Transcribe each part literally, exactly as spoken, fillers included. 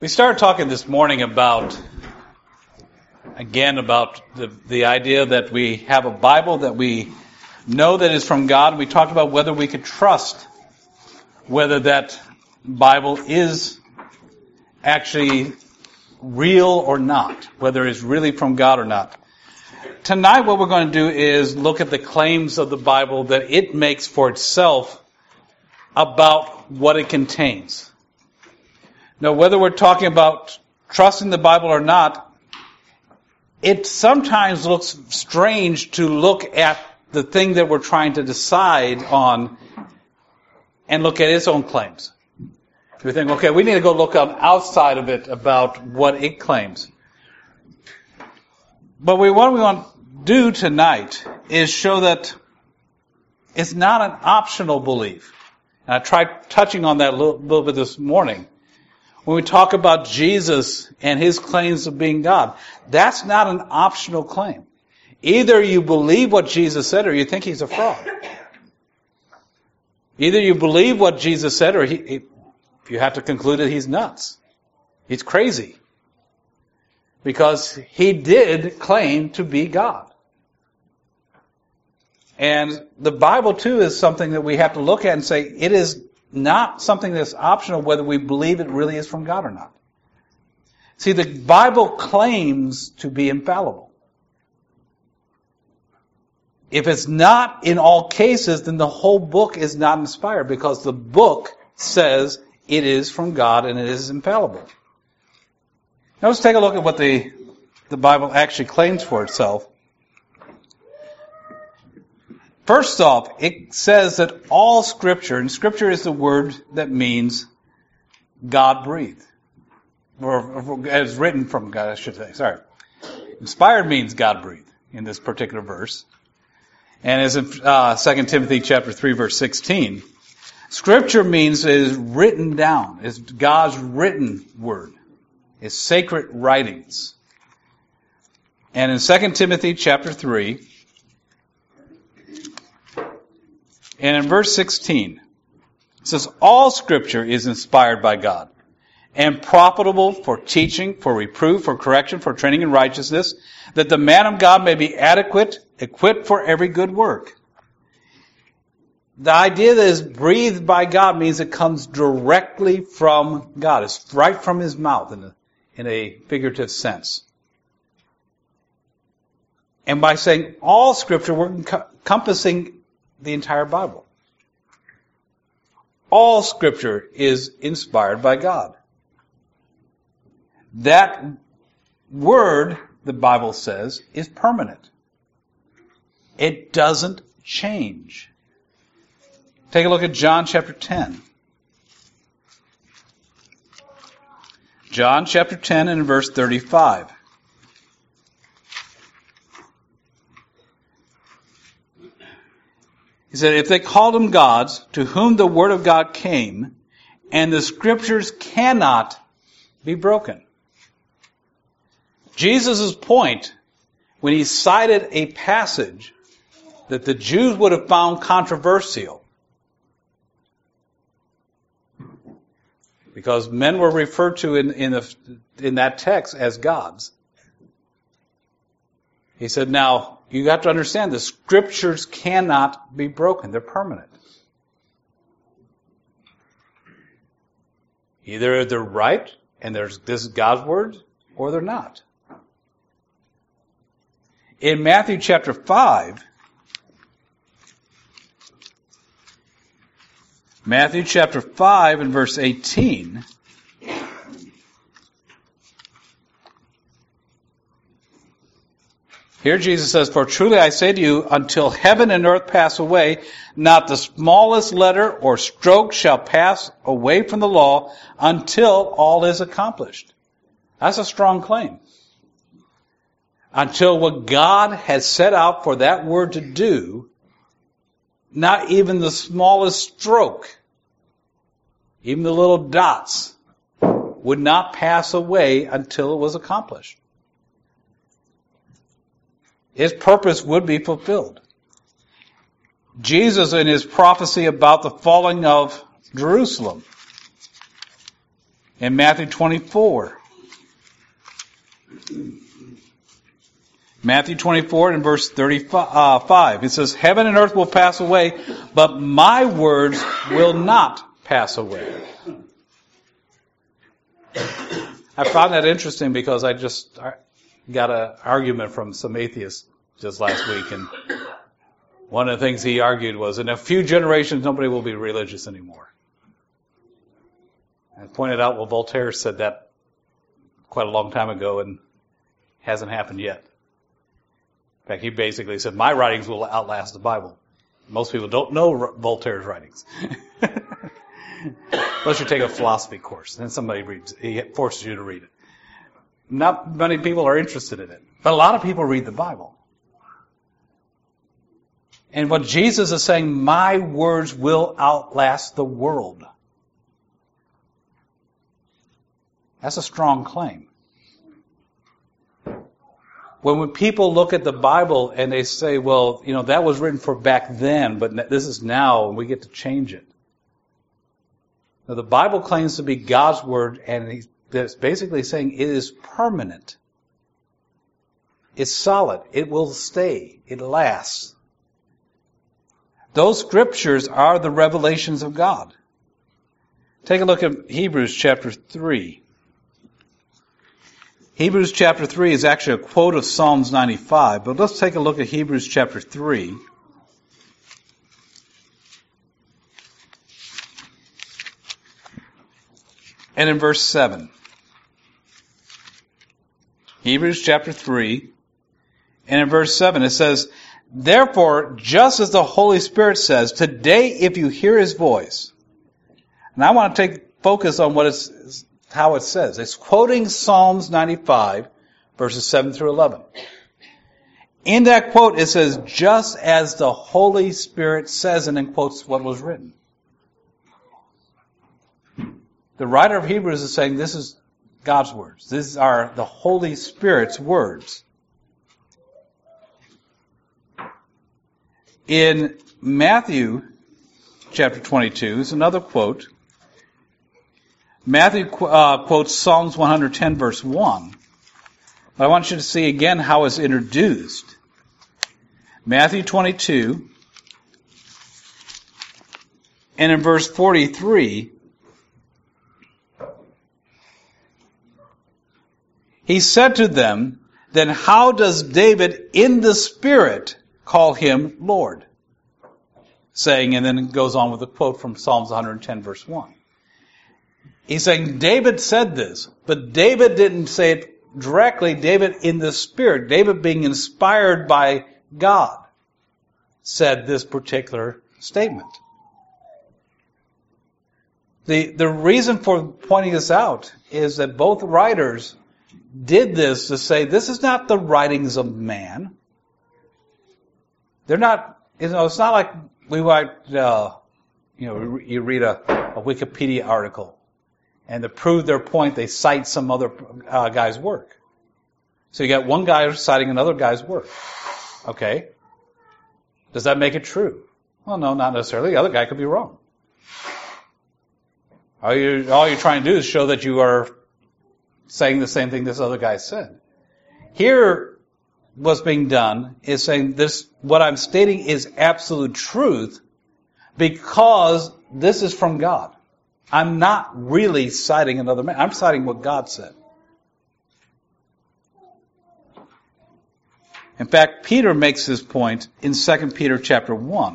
We started talking this morning about, again, about the, the idea that we have a Bible that we know that is from God. We talked about whether we could trust whether that Bible is actually real or not, whether it's really from God or not. Tonight what we're going to do is look at the claims of the Bible that it makes for itself about what it contains. Now, whether we're talking about trusting the Bible or not, it sometimes looks strange to look at the thing that we're trying to decide on and look at its own claims. We think, okay, we need to go look on outside of it about what it claims. But we, what we want to do tonight is show that it's not an optional belief. And I tried touching on that a little, little bit this morning. When we talk about Jesus and his claims of being God, that's not an optional claim. Either you believe what Jesus said or you think he's a fraud. Either you believe what Jesus said or he, you have to conclude that he's nuts. He's crazy. Because he did claim to be God. And the Bible too is something that we have to look at and say it is not something that's optional whether we believe it really is from God or not. See, the Bible claims to be infallible. If it's not in all cases, then the whole book is not inspired because the book says it is from God and it is infallible. Now let's take a look at what the, the Bible actually claims for itself. First off, it says that all Scripture, and Scripture is the word that means God-breathed. Or, or as written from God, I should say. Sorry. Inspired means God-breathed in this particular verse. And as in uh, Second Timothy chapter three, verse sixteen, Scripture means it is written down. It's God's written word. It's sacred writings. And in Second Timothy chapter three, and in verse sixteen, it says, all Scripture is inspired by God and profitable for teaching, for reproof, for correction, for training in righteousness, that the man of God may be adequate, equipped for every good work. The idea that is breathed by God means it comes directly from God. It's right from his mouth in a, in a figurative sense. And by saying all Scripture, we're encompassing the entire Bible. All Scripture is inspired by God. That word, the Bible says, is permanent. It doesn't change. Take a look at John chapter ten. John chapter ten and verse thirty-five. He said, if they called them gods, to whom the word of God came, and the Scriptures cannot be broken. Jesus' point, when he cited a passage that the Jews would have found controversial, because men were referred to in, in, the, in that text as gods. He said, now, you have to understand the Scriptures cannot be broken. They're permanent. Either they're right, and there's, this is God's word, or they're not. In Matthew chapter five, Matthew chapter five and verse eighteen, here Jesus says, for truly I say to you, until heaven and earth pass away, not the smallest letter or stroke shall pass away from the law until all is accomplished. That's a strong claim. Until what God has set out for that word to do, not even the smallest stroke, even the little dots, would not pass away until it was accomplished. His purpose would be fulfilled. Jesus, in his prophecy about the falling of Jerusalem, In Matthew twenty-four. Matthew twenty-four and verse thirty-five. It says, heaven and earth will pass away, but my words will not pass away. I found that interesting because I just got an argument from some atheists just last week, and one of the things he argued was, in a few generations, nobody will be religious anymore. I pointed out, well, Voltaire said that quite a long time ago, and hasn't happened yet. In fact, he basically said, my writings will outlast the Bible. Most people don't know Voltaire's writings. Unless you take a philosophy course, then somebody reads, he forces you to read it. Not many people are interested in it, but a lot of people read the Bible. And what Jesus is saying, my words will outlast the world. That's a strong claim. When people look at the Bible and they say, well, you know, that was written for back then, but this is now, and we get to change it. Now, the Bible claims to be God's word, and it's basically saying it is permanent. It's solid. It will stay. It lasts. Those scriptures are the revelations of God. Take a look at Hebrews chapter three. Hebrews chapter three is actually a quote of Psalms ninety-five, but let's take a look at Hebrews chapter three. And in verse seven. Hebrews chapter three, and in verse seven it says, therefore, just as the Holy Spirit says, today if you hear His voice. And I want to take focus on what it's, how it says. It's quoting Psalms ninety-five, verses seven through eleven. In that quote, it says, just as the Holy Spirit says, and then quotes what was written. The writer of Hebrews is saying this is God's words. These are the Holy Spirit's words. In Matthew chapter twenty-two is another quote. Matthew uh, quotes Psalms one hundred ten, verse one. But I want you to see again how it's introduced. Matthew twenty-two, and in verse forty-three, he said to them, then how does David in the Spirit call him Lord? Saying, and then it goes on with a quote from Psalms one hundred ten, verse one. He's saying David said this, but David didn't say it directly. David in the Spirit, David being inspired by God, said this particular statement. The, the reason for pointing this out is that both writers did this to say this is not the writings of man. They're not, you know, it's not like we write, uh, you know, you read a, a Wikipedia article, and to prove their point, they cite some other uh, guy's work. So you got one guy citing another guy's work. Okay. Does that make it true? Well, no, not necessarily. The other guy could be wrong. All you're, all you're trying to do is show that you are saying the same thing this other guy said. Here, what's being done is saying this, what I'm stating is absolute truth because this is from God. I'm not really citing another man. I'm citing what God said. In fact, Peter makes this point in Second Peter chapter one.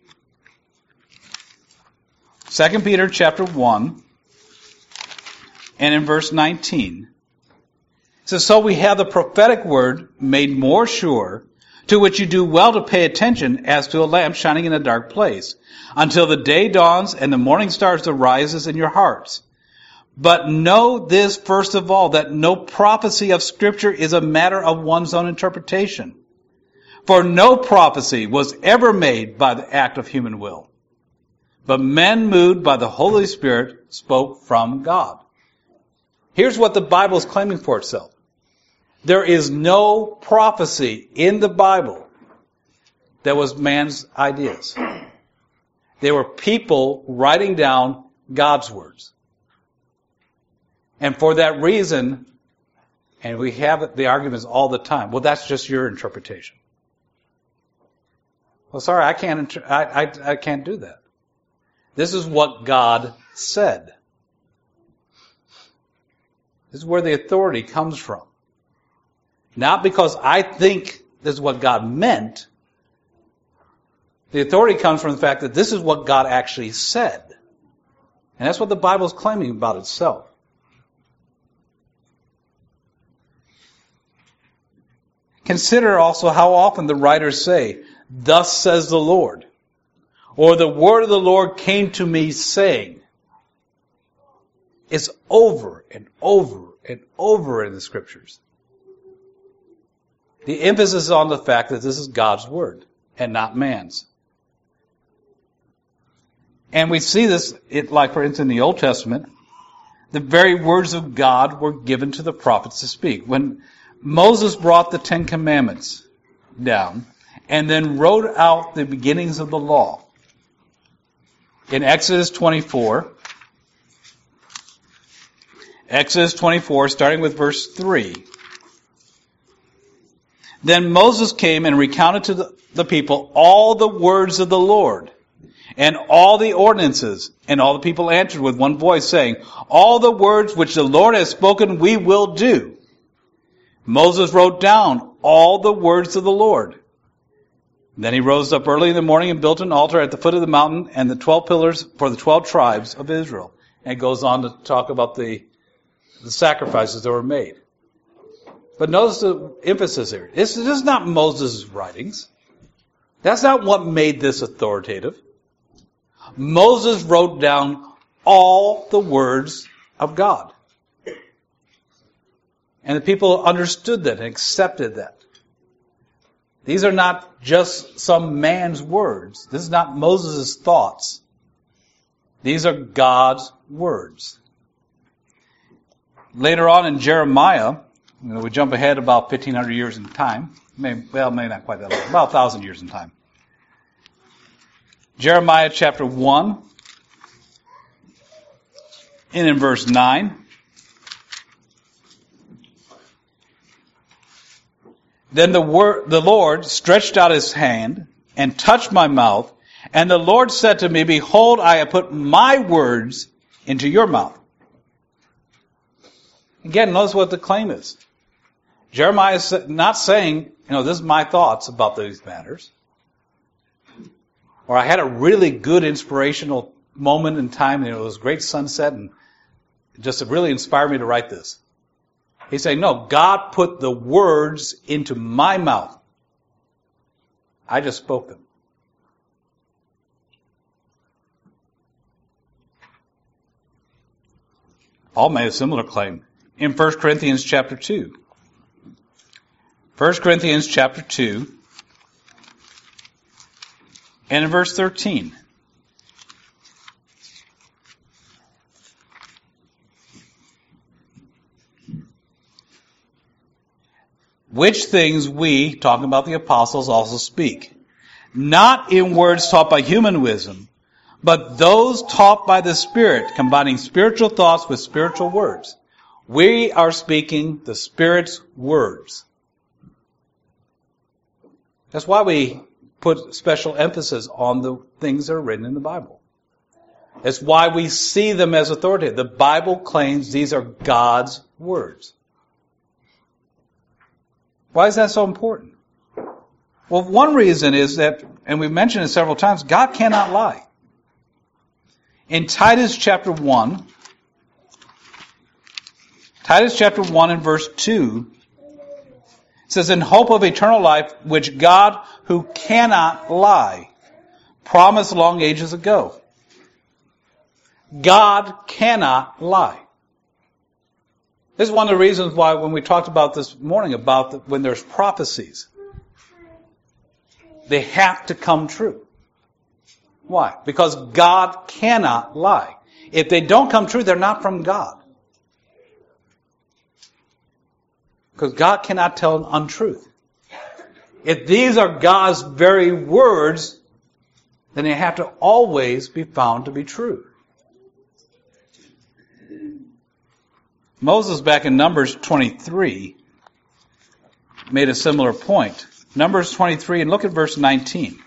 Second Peter chapter one, and in verse nineteen. It says, so we have the prophetic word made more sure, to which you do well to pay attention as to a lamp shining in a dark place, until the day dawns and the morning stars arises in your hearts. But know this first of all, that no prophecy of Scripture is a matter of one's own interpretation. For no prophecy was ever made by the act of human will, but men moved by the Holy Spirit spoke from God. Here's what the Bible is claiming for itself. There is no prophecy in the Bible that was man's ideas. They were people writing down God's words. And for that reason, and we have the arguments all the time, well, that's just your interpretation. Well, sorry, I can't, inter- I, I, I can't do that. This is what God said. This is where the authority comes from. Not because I think this is what God meant. The authority comes from the fact that this is what God actually said. And that's what the Bible is claiming about itself. Consider also how often the writers say, "Thus says the Lord," or "The word of the Lord came to me saying." It's over and over and over in the Scriptures. The emphasis is on the fact that this is God's word and not man's. And we see this, it, like for instance in the Old Testament, the very words of God were given to the prophets to speak. When Moses brought the Ten Commandments down and then wrote out the beginnings of the law, in Exodus twenty-four, Exodus twenty-four, starting with verse three. Then Moses came and recounted to the, the people all the words of the Lord and all the ordinances. And all the people answered with one voice, saying, "All the words which the Lord has spoken we will do." Moses wrote down all the words of the Lord. Then he rose up early in the morning and built an altar at the foot of the mountain and the twelve pillars for the twelve tribes of Israel. And it goes on to talk about the, the sacrifices that were made. But notice the emphasis here. This is not Moses' writings. That's not what made this authoritative. Moses wrote down all the words of God. And the people understood that and accepted that. These are not just some man's words. This is not Moses' thoughts. These are God's words. Later on in Jeremiah, you know, we jump ahead about fifteen hundred years in time. Maybe, well, maybe not quite that long. About one thousand years in time. Jeremiah chapter one, and in verse nine. Then the word, the Lord stretched out his hand and touched my mouth, and the Lord said to me, "Behold, I have put my words into your mouth." Again, notice what the claim is. Jeremiah is not saying, you know, this is my thoughts about these matters. Or I had a really good inspirational moment in time, and it was a great sunset, and it just really inspired me to write this. He's saying, no, God put the words into my mouth. I just spoke them. Paul made a similar claim in First Corinthians chapter two. First Corinthians chapter two, and in verse thirteen. Which things we, talking about the apostles, also speak, not in words taught by human wisdom, but those taught by the Spirit, combining spiritual thoughts with spiritual words. We are speaking the Spirit's words. That's why we put special emphasis on the things that are written in the Bible. It's why we see them as authoritative. The Bible claims these are God's words. Why is that so important? Well, one reason is that, and we've mentioned it several times, God cannot lie. In Titus chapter one, Titus chapter one and verse two, it says, "In hope of eternal life, which God, who cannot lie, promised long ages ago." God cannot lie. This is one of the reasons why when we talked about this morning about the, when there's prophecies, they have to come true. Why? Because God cannot lie. If they don't come true, they're not from God. Because God cannot tell an untruth. If these are God's very words, then they have to always be found to be true. Moses, back in Numbers twenty-three, made a similar point. Numbers twenty-three, and look at verse nineteen.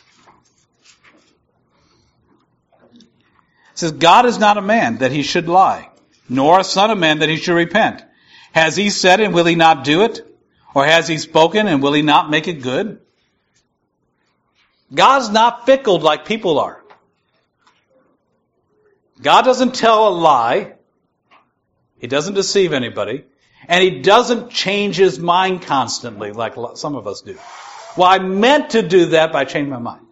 It says, God is not a man that he should lie, nor a son of man that he should repent. Has he said, and will he not do it? Or has he spoken, and will he not make it good? God's not fickle like people are. God doesn't tell a lie. He doesn't deceive anybody. And he doesn't change his mind constantly like some of us do. Well, I meant to do that, but I changed my mind.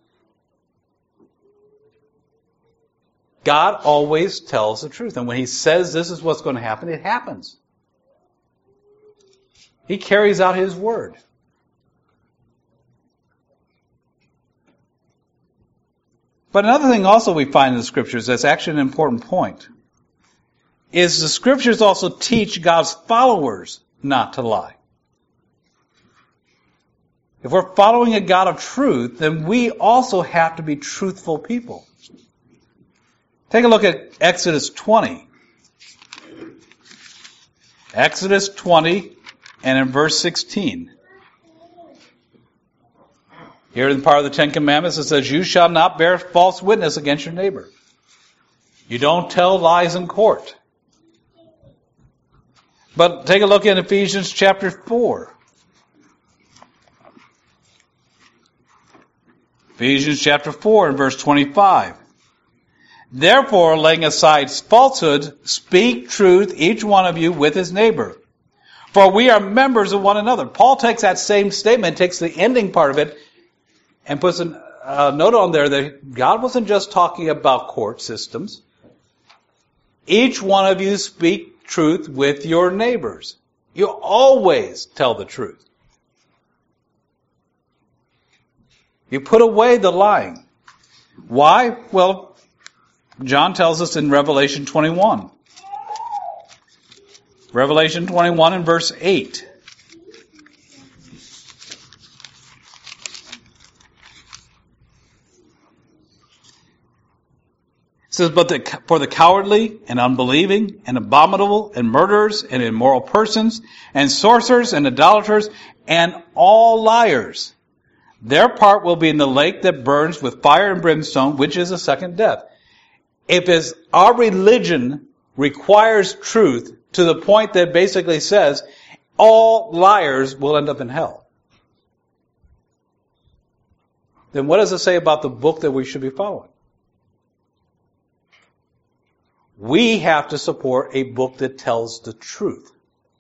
God always tells the truth. And when he says this is what's going to happen, it happens. He carries out his word. But another thing also we find in the Scriptures that's actually an important point is the Scriptures also teach God's followers not to lie. If we're following a God of truth, then we also have to be truthful people. Take a look at Exodus twenty. Exodus twenty and in verse sixteen. Here in part of the Ten Commandments it says, you shall not bear false witness against your neighbor. You don't tell lies in court. But take a look at Ephesians chapter four. Ephesians chapter four and verse twenty-five. Therefore, laying aside falsehood, speak truth, each one of you, with his neighbor. For we are members of one another. Paul takes that same statement, takes the ending part of it, and puts a uh, note on there that God wasn't just talking about court systems. Each one of you speak truth with your neighbors. You always tell the truth. You put away the lying. Why? Well, John tells us in Revelation twenty-one. Revelation twenty-one and verse eight. It says, but the, for the cowardly and unbelieving and abominable and murderers and immoral persons and sorcerers and idolaters and all liars, their part will be in the lake that burns with fire and brimstone, which is a second death. If it's, our religion requires truth to the point that basically says all liars will end up in hell, then what does it say about the book that we should be following? We have to support a book that tells the truth.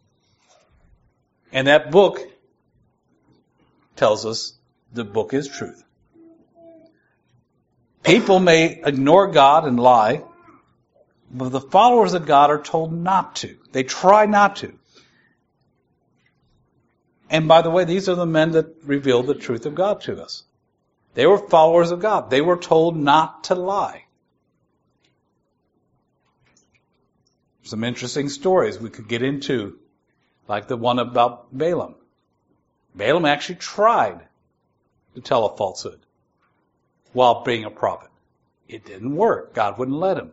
And that book tells us the book is truth. People may ignore God and lie, but the followers of God are told not to. They try not to. And by the way, these are the men that revealed the truth of God to us. They were followers of God. They were told not to lie. Some interesting stories we could get into, like the one about Balaam. Balaam actually tried to tell a falsehood while being a prophet. It didn't work. God wouldn't let him.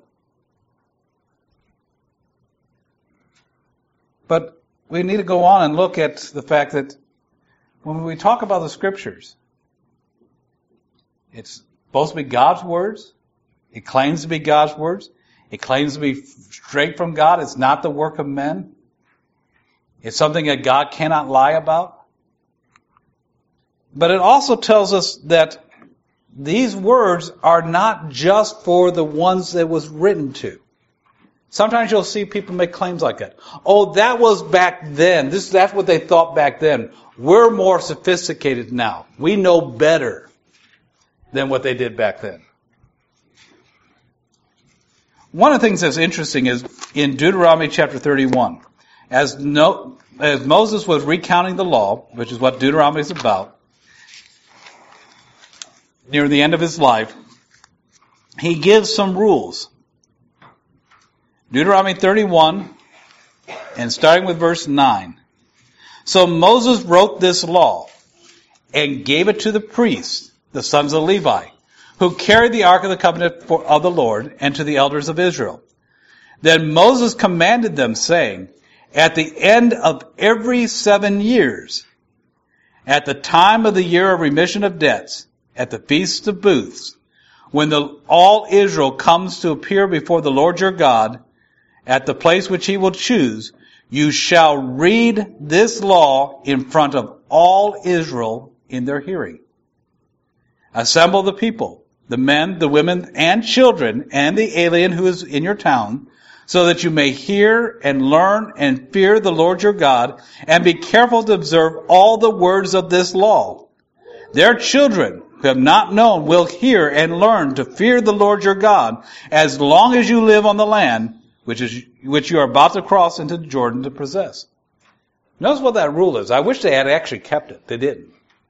But we need to go on and look at the fact that when we talk about the Scriptures, it's supposed to be God's words. It claims to be God's words. It claims to be straight from God. It's not the work of men. It's something that God cannot lie about. But it also tells us that these words are not just for the ones that was written to. Sometimes you'll see people make claims like that. Oh, that was back then. This, that's what they thought back then. We're more sophisticated now. We know better than what they did back then. One of the things that's interesting is in Deuteronomy chapter thirty-one, as, no, as Moses was recounting the law, which is what Deuteronomy is about, near the end of his life, he gives some rules. Deuteronomy thirty-one, and starting with verse nine. So Moses wrote this law and gave it to the priests, the sons of Levi, who carried the ark of the covenant of the Lord, and to the elders of Israel. Then Moses commanded them, saying, at the end of every seven years, at the time of the year of remission of debts, at the Feast of Booths, when the, all Israel comes to appear before the Lord your God, at the place which he will choose, you shall read this law in front of all Israel in their hearing. Assemble the people, the men, the women, and children, and the alien who is in your town, so that you may hear and learn and fear the Lord your God, and be careful to observe all the words of this law. Their children who have not known will hear and learn to fear the Lord your God as long as you live on the land which is which you are about to cross into Jordan to possess. Notice what that rule is. I wish they had actually kept it. They didn't.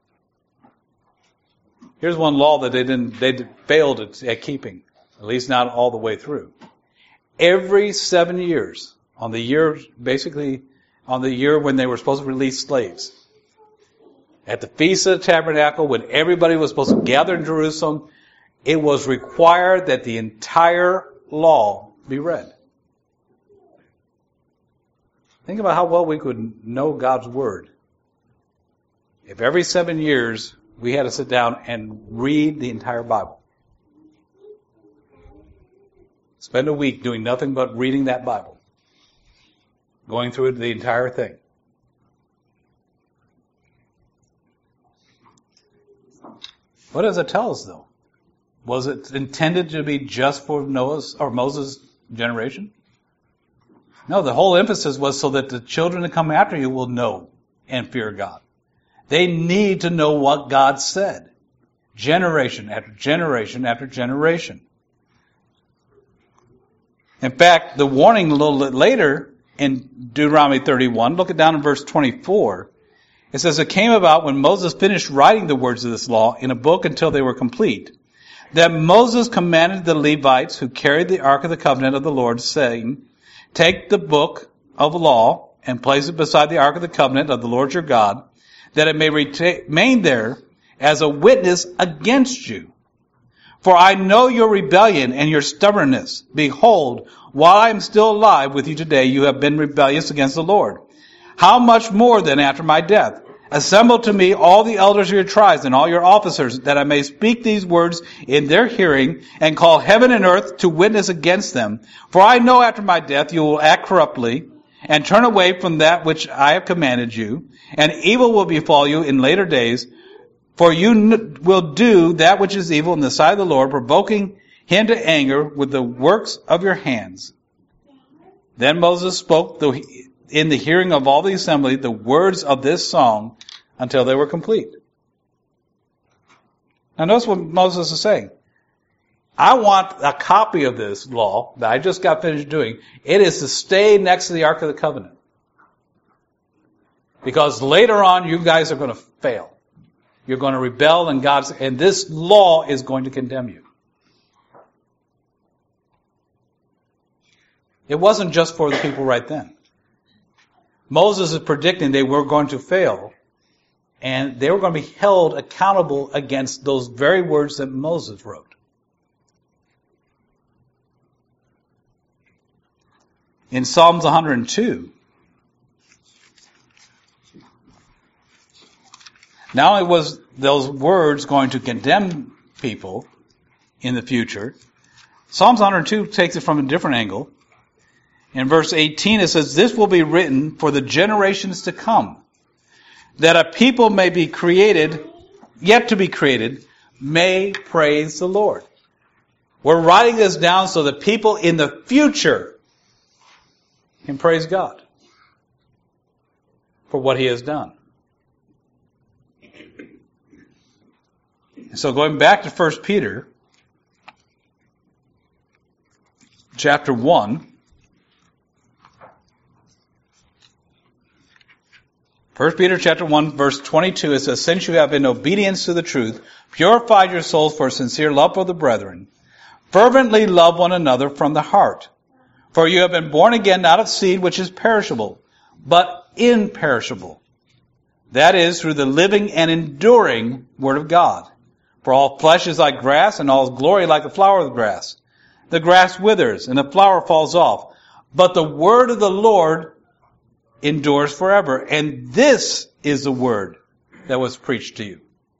Here's one law that they didn't. They failed at, at keeping, at least not all the way through. Every seven years, on the year, basically on the year when they were supposed to release slaves, at the Feast of the Tabernacle, when everybody was supposed to gather in Jerusalem, it was required that the entire law be read. Think about how well we could know God's Word if every seven years we had to sit down and read the entire Bible. Spend a week doing nothing but reading that Bible. Going through the entire thing. What does it tell us, though? Was it intended to be just for Noah's or Moses' generation? No, the whole emphasis was so that the children that come after you will know and fear God. They need to know what God said. Generation after generation after generation. In fact, the warning a little bit later in Deuteronomy thirty-one, look it down in verse twenty-four. It says, it came about when Moses finished writing the words of this law in a book until they were complete, that Moses commanded the Levites who carried the ark of the covenant of the Lord, saying, take the book of law and place it beside the ark of the covenant of the Lord your God, that it may remain there as a witness against you. For I know your rebellion and your stubbornness. Behold, while I am still alive with you today, you have been rebellious against the Lord. How much more then after my death? Assemble to me all the elders of your tribes and all your officers, that I may speak these words in their hearing, and call heaven and earth to witness against them. For I know after my death you will act corruptly, and turn away from that which I have commanded you, and evil will befall you in later days. For you n- will do that which is evil in the sight of the Lord, provoking him to anger with the works of your hands. Then Moses spoke the, in the hearing of all the assembly the words of this song until they were complete. Now notice what Moses is saying. I want a copy of this law that I just got finished doing. It is to stay next to the Ark of the Covenant. Because later on you guys are going to fail. You're going to rebel and God's, and this law is going to condemn you. It wasn't just for the people right then. Moses is predicting they were going to fail, and they were going to be held accountable against those very words that Moses wrote. In Psalms one hundred two, not only was those words going to condemn people in the future, Psalms one hundred two takes it from a different angle. In verse eighteen it says, this will be written for the generations to come, that a people may be created, yet to be created, may praise the Lord. We're writing this down so that people in the future can praise God for what He has done. So going back to First Peter, chapter one, First Peter chapter one, verse twenty-two, it says, since you have in obedience to the truth purified your souls for sincere love for the brethren, fervently love one another from the heart. For you have been born again not of seed which is perishable, but imperishable. That is, through the living and enduring Word of God. For all flesh is like grass, and all glory like the flower of the grass. The grass withers, and the flower falls off, But the word of the Lord endures forever. And this is the word that was preached to you.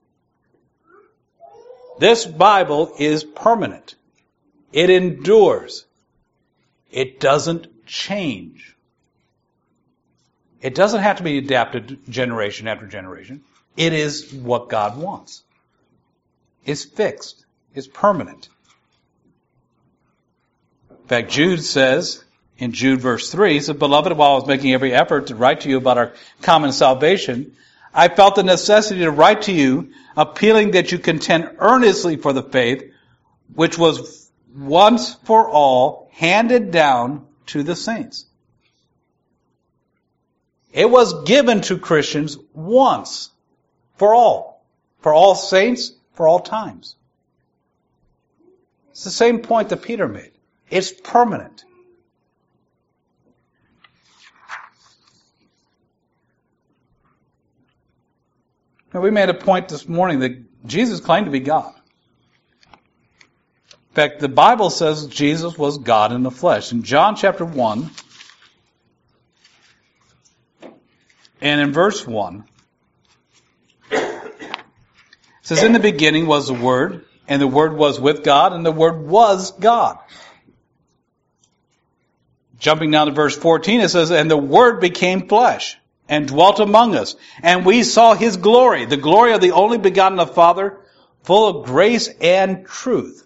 This Bible is permanent. It endures. It doesn't change. It doesn't have to be adapted generation after generation. It is what God wants. It's fixed. It's permanent. In fact, Jude says, in Jude verse three, he said, Beloved, while I was making every effort to write to you about our common salvation, I felt the necessity to write to you, appealing that you contend earnestly for the faith, which was once for all handed down to the saints. It was given to Christians once for all. For all saints, for all times. It's the same point that Peter made. It's permanent. Now, we made a point this morning that Jesus claimed to be God. In fact, the Bible says Jesus was God in the flesh. In John chapter one, and in verse one, it says, In the beginning was the Word, and the Word was with God, and the Word was God. Jumping down to verse fourteen, it says, And the Word became flesh, and dwelt among us, and we saw His glory, the glory of the only begotten of the Father, full of grace and truth.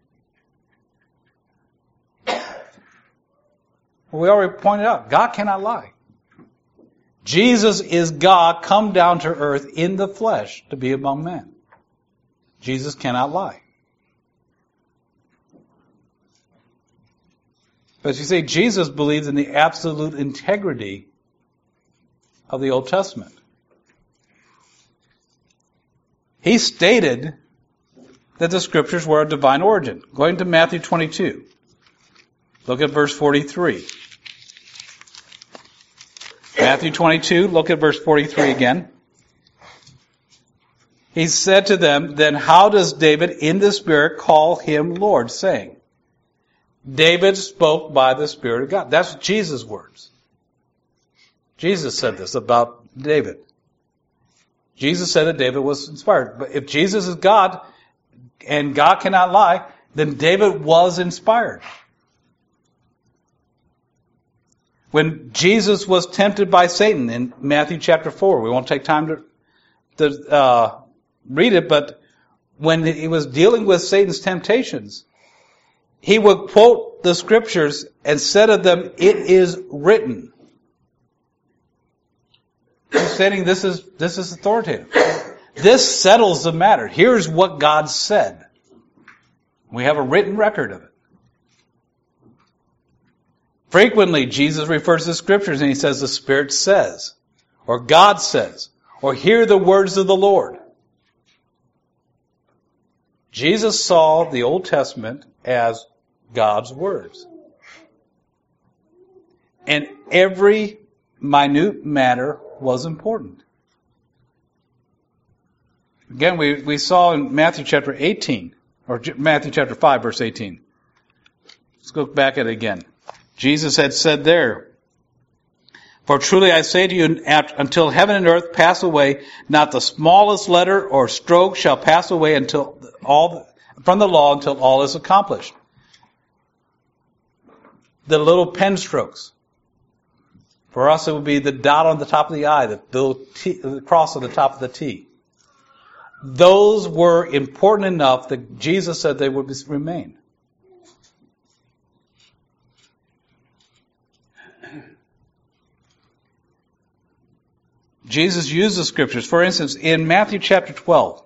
We already pointed out, God cannot lie. Jesus is God come down to earth in the flesh to be among men. Jesus cannot lie. But you see, Jesus believes in the absolute integrity of the Old Testament. He stated that the Scriptures were of divine origin. Going to Matthew twenty-two. Look at verse forty-three. Matthew twenty-two, look at verse forty-three again. He said to them, Then how does David in the Spirit call him Lord, saying, David spoke by the Spirit of God. That's Jesus' words. Jesus said this about David. Jesus said that David was inspired. But if Jesus is God, and God cannot lie, then David was inspired. When Jesus was tempted by Satan in Matthew chapter four, we won't take time to, to uh, read it, but when he was dealing with Satan's temptations, he would quote the Scriptures and said of them, It is written. He's stating this is, this is authoritative. This settles the matter. Here's what God said. We have a written record of it. Frequently, Jesus refers to Scriptures and he says, the Spirit says, or God says, or hear the words of the Lord. Jesus saw the Old Testament as God's words. And every minute matter was important. Again, we, we saw in Matthew chapter eighteen, or Matthew chapter five, verse eighteen. Let's go back at it again. Jesus had said there, For truly I say to you, until heaven and earth pass away, not the smallest letter or stroke shall pass away until all from the law until all is accomplished. The little pen strokes. For us, it would be the dot on the top of the I, the little T, the cross on the top of the T. Those were important enough that Jesus said they would remain. Jesus used the Scriptures. For instance, in Matthew chapter twelve,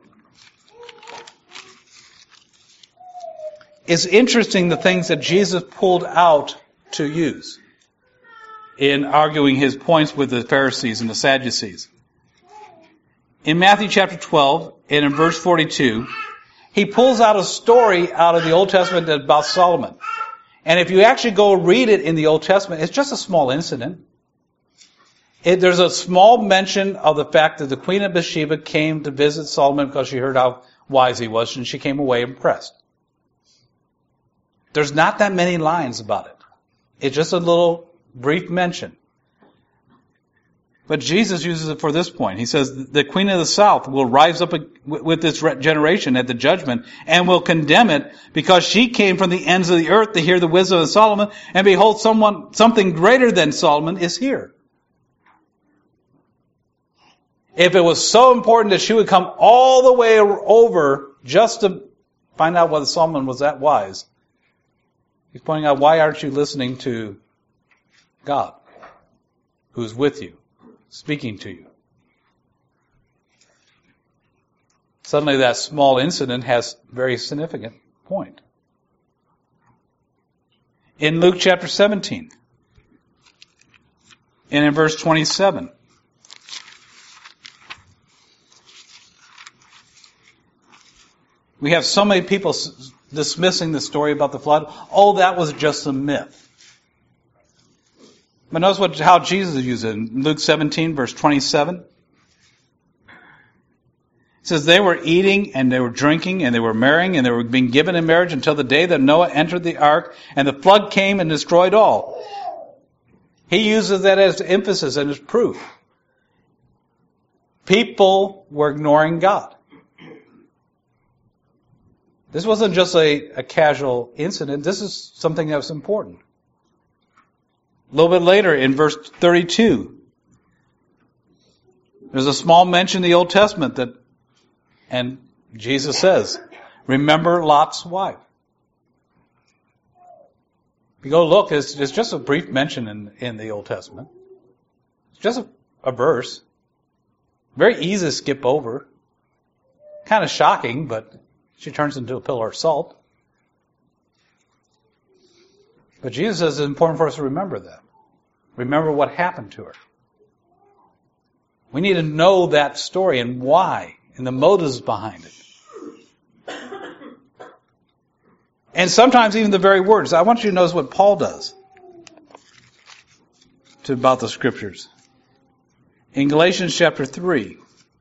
it's interesting the things that Jesus pulled out to use in arguing his points with the Pharisees and the Sadducees. In Matthew chapter twelve, and in verse forty-two, he pulls out a story out of the Old Testament about Solomon. And if you actually go read it in the Old Testament, it's just a small incident. It, there's a small mention of the fact that the Queen of Bathsheba came to visit Solomon because she heard how wise he was, and she came away impressed. There's not that many lines about it. It's just a little brief mention. But Jesus uses it for this point. He says, the queen of the south will rise up with this generation at the judgment and will condemn it because she came from the ends of the earth to hear the wisdom of Solomon, and behold, someone, something greater than Solomon is here. If it was so important that she would come all the way over just to find out whether Solomon was that wise, he's pointing out, why aren't you listening to God, who's with you, speaking to you? Suddenly that small incident has very significant point. In Luke chapter seventeen, and in verse twenty-seven, we have so many people dismissing the story about the flood. Oh, that was just a myth. But notice what, how Jesus used it in Luke seventeen, verse twenty-seven. It says, they were eating and they were drinking and they were marrying and they were being given in marriage until the day that Noah entered the ark and the flood came and destroyed all. He uses that as emphasis and as proof. People were ignoring God. This wasn't just a, a casual incident. This is something that was important. A little bit later in verse thirty-two, there's a small mention in the Old Testament that, and Jesus says, remember Lot's wife. If you go look, it's, it's just a brief mention in, in the Old Testament. It's just a, a verse. Very easy to skip over. Kind of shocking, but she turns into a pillar of salt. But Jesus says it's important for us to remember that. Remember what happened to her. We need to know that story and why, and the motives behind it. And sometimes even the very words. I want you to notice what Paul does to, about the Scriptures. In Galatians chapter three,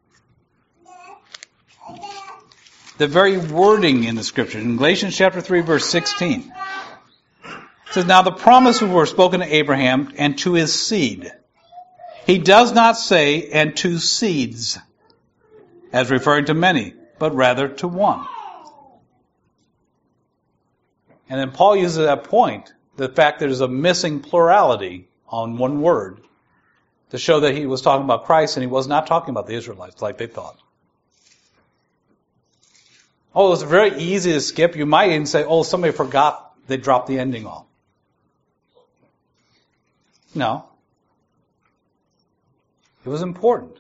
the very wording in the Scripture, in Galatians chapter three, verse sixteen, it says, now the promises were spoken to Abraham and to his seed. He does not say, and to seeds, as referring to many, but rather to one. And then Paul uses that point, the fact that there's a missing plurality on one word, to show that he was talking about Christ and he was not talking about the Israelites like they thought. Oh, it's very easy to skip. You might even say, oh, somebody forgot they dropped the ending off. No. It was important.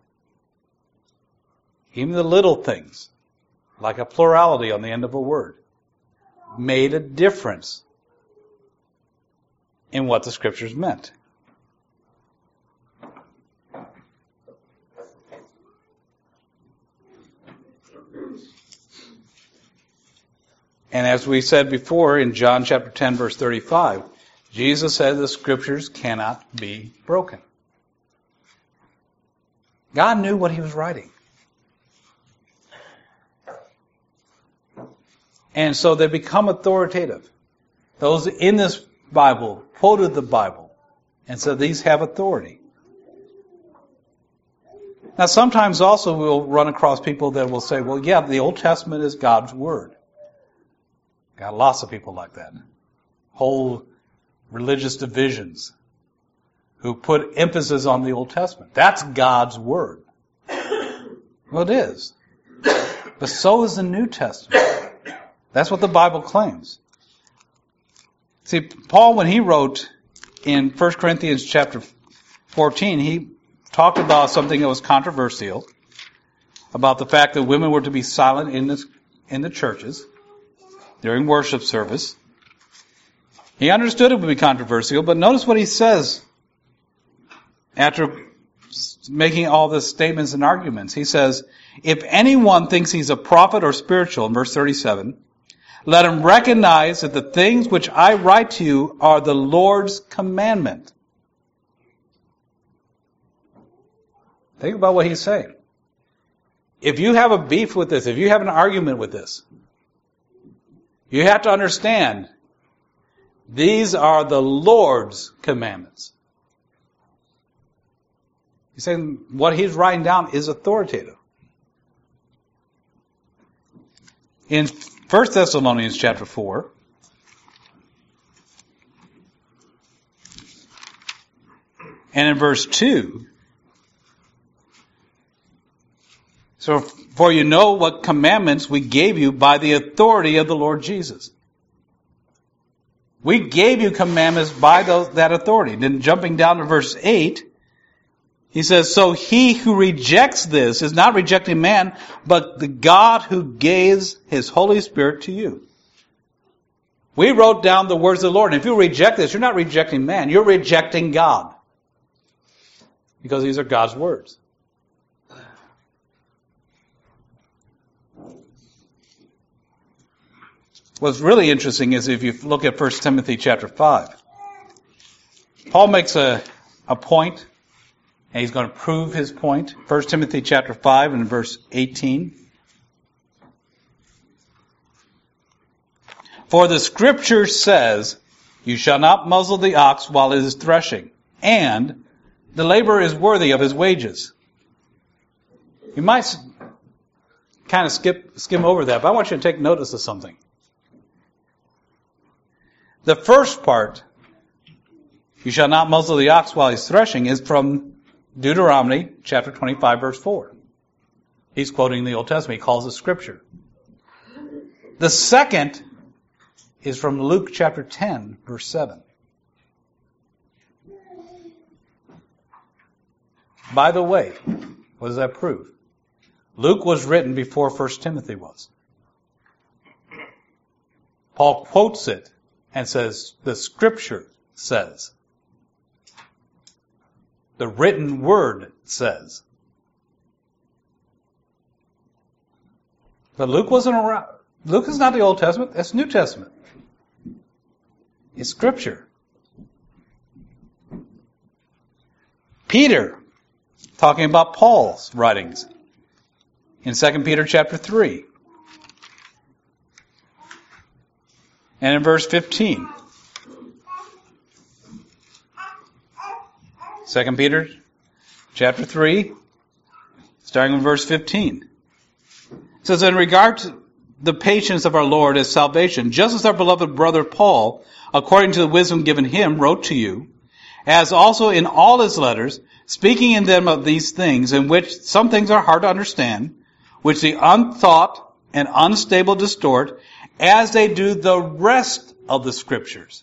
Even the little things, like a plurality on the end of a word, made a difference in what the Scriptures meant. And as we said before in John chapter ten, verse thirty-five, Jesus said the Scriptures cannot be broken. God knew what he was writing. And so they become authoritative. Those in this Bible quoted the Bible and said these have authority. Now sometimes also we'll run across people that will say, well, yeah, the Old Testament is God's Word. Got lots of people like that. Whole religious divisions who put emphasis on the Old Testament. That's God's Word. Well, it is. But so is the New Testament. That's what the Bible claims. See, Paul, when he wrote in First Corinthians chapter fourteen, he talked about something that was controversial, about the fact that women were to be silent in the, in the churches during worship service. He understood it would be controversial, but notice what he says after making all the statements and arguments. He says, if anyone thinks he's a prophet or spiritual, in verse thirty-seven, let him recognize that the things which I write to you are the Lord's commandment. Think about what he's saying. If you have a beef with this, if you have an argument with this, you have to understand These are the Lord's commandments. He's saying what he's writing down is authoritative. In First Thessalonians chapter four, and in verse two, so, for you know what commandments we gave you by the authority of the Lord Jesus. We gave you commandments by those, that authority. Then jumping down to verse eight, he says, so he who rejects this is not rejecting man, but the God who gives his Holy Spirit to you. We wrote down the words of the Lord. And if you reject this, you're not rejecting man. You're rejecting God. Because these are God's words. What's really interesting is if you look at First Timothy chapter five. Paul makes a, a point, and he's going to prove his point. First Timothy chapter five and verse eighteen. For the scripture says, you shall not muzzle the ox while it is threshing, and the laborer is worthy of his wages. You might kind of skip skim over that, but I want you to take notice of something. The first part, you shall not muzzle the ox while he's threshing, is from Deuteronomy chapter twenty-five, verse four. He's quoting the Old Testament. He calls it scripture. The second is from Luke chapter ten, verse seven. By the way, what does that prove? Luke was written before First Timothy was. Paul quotes it and says, the scripture says. The written word says. But Luke wasn't around. Luke is not the Old Testament. That's New Testament. It's scripture. Peter, talking about Paul's writings in Second Peter chapter three. And in verse fifteen. Second Peter chapter three, starting in verse fifteen. It says, in regard to the patience of our Lord as salvation, just as our beloved brother Paul, according to the wisdom given him, wrote to you, as also in all his letters, speaking in them of these things, in which some things are hard to understand, which the unthought and unstable distort, as they do the rest of the scriptures.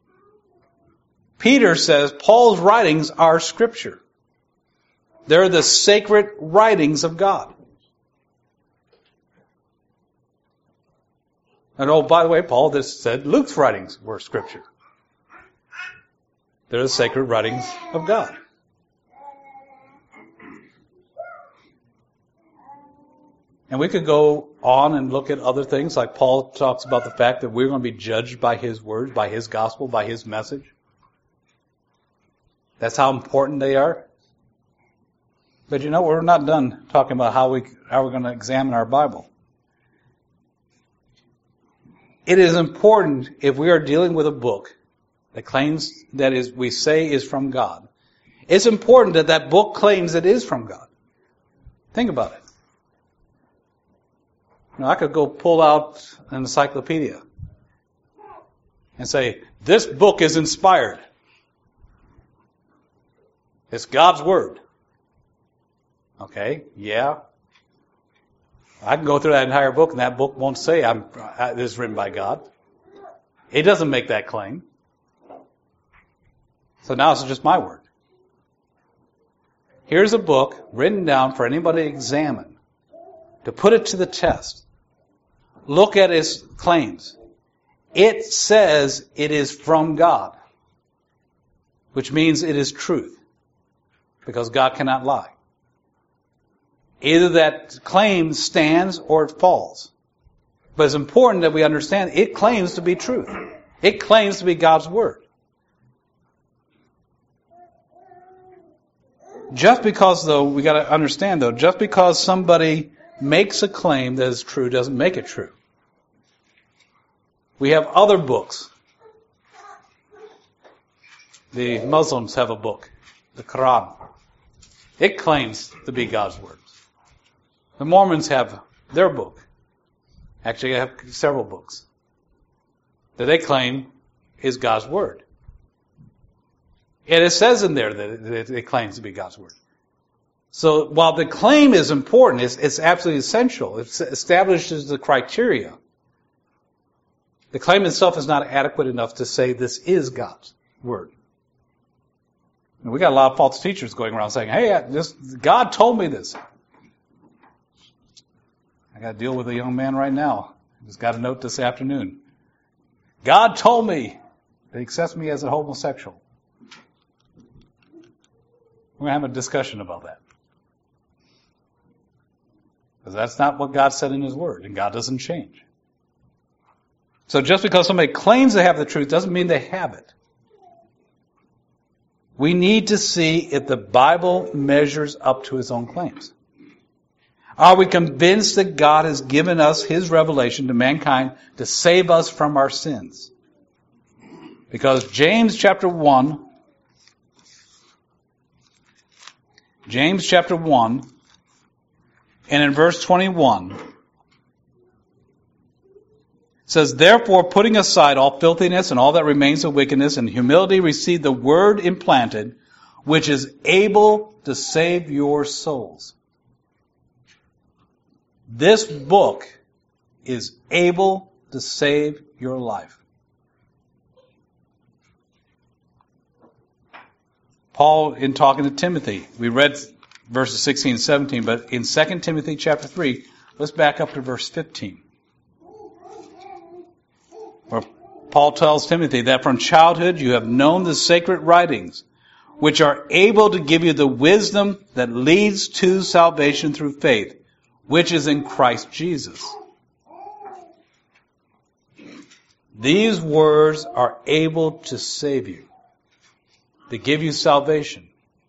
Peter says Paul's writings are scripture. They're the sacred writings of God. And oh, by the way, Paul just said Luke's writings were scripture. They're the sacred writings of God. And we could go on and look at other things, like Paul talks about the fact that we're going to be judged by his words, by his gospel, by his message. That's how important they are. But you know, we're not done talking about how we how we're going to examine our Bible. It is important, if we are dealing with a book that claims that is we say is from God, it's important that that book claims it is from God. Think about it. You know, I could go pull out an encyclopedia and say, this book is inspired. It's God's Word. Okay, yeah. I can go through that entire book and that book won't say I'm, it is written by God. It doesn't make that claim. So now it's just my word. Here's a book written down for anybody to examine, to put it to the test. Look at its claims. It says it is from God, which means it is truth, because God cannot lie. Either that claim stands or it falls. But it's important that we understand it claims to be truth. It claims to be God's Word. Just because, though, we got to understand, though, just because somebody makes a claim that is true doesn't make it true. We have other books The Muslims have a book, the Quran. It claims to be God's Word. The Mormons have their book. Actually, they have several books that they claim is God's Word. And it says in there that it claims to be God's Word. So while the claim is important, it's, it's absolutely essential. It establishes the criteria. The claim itself is not adequate enough to say this is God's Word. And we got a lot of false teachers going around saying, hey, I just, God told me this. I got to deal with a young man right now. I just got a note this afternoon. God told me that he accepts me as a homosexual. We're going to have a discussion about that. Because that's not what God said in His Word, and God doesn't change. So just because somebody claims they have the truth doesn't mean they have it. We need to see if the Bible measures up to its own claims. Are we convinced that God has given us His revelation to mankind to save us from our sins? Because James chapter one, James chapter one, and in verse twenty-one, says, therefore, putting aside all filthiness and all that remains of wickedness and humility, receive the word implanted, which is able to save your souls. This book is able to save your life. Paul, in talking to Timothy, we read verses sixteen and seventeen, but in Second Timothy chapter three, let's back up to verse fifteen. Where Paul tells Timothy that from childhood you have known the sacred writings, which are able to give you the wisdom that leads to salvation through faith, which is in Christ Jesus. These words are able to save you, to give you salvation.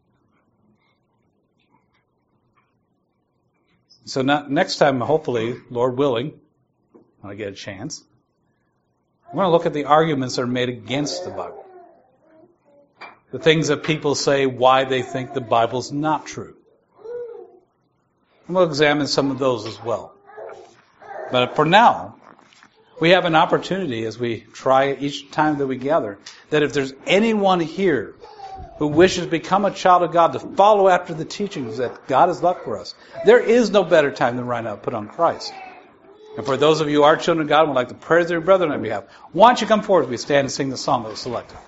So not, next time, hopefully, Lord willing, when I get a chance, we're going to look at the arguments that are made against the Bible. The things that people say why they think the Bible's not true. And we'll examine some of those as well. But for now, we have an opportunity as we try each time that we gather, that if there's anyone here who wishes to become a child of God, to follow after the teachings that God has left for us, there is no better time than right now to put on Christ. And for those of you who are children of God and would like to pray with your brethren on behalf, why don't you come forward as we stand and sing the song that was selected.